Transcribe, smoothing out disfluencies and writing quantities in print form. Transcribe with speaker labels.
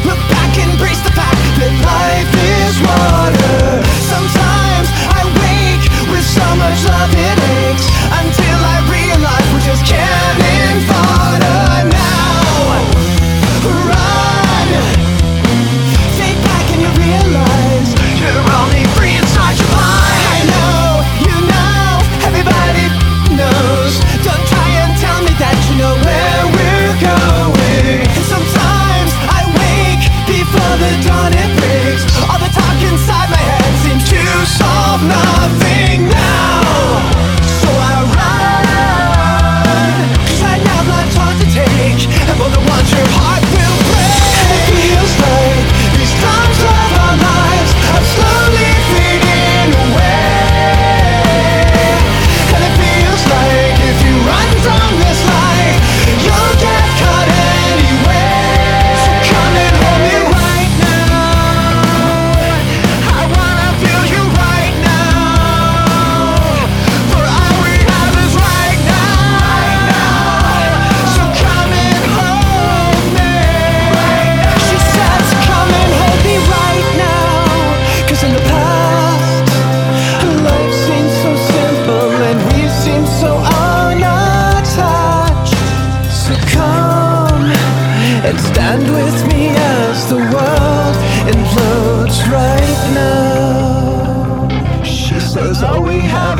Speaker 1: Look back and embrace the fact that life is water. Sometimes I wake with so much love it aches, until I realize we're just cannon fodder now. Run, think back and you realize you're only free inside your mind. I know, you know, everybody knows. Don't try and tell me that you know where we're going. And sometimes I wake before the dawn it breaks. All the talk inside my head seems to solve nothing now. So I run, 'cause I have lots on to take, and for the ones your heart will break. And it feels like these times of our lives are slowly fading away. And it feels like if you run from this life, you'll get caught anyway. So come and hold me right now. I wanna feel you right now. For all we have is right now. So come and hold me. She says come and hold me right now. 'Cause in the past, life seemed so simple and we seemed so unattached. So come and stand with me as the world implodes right now. She says all we have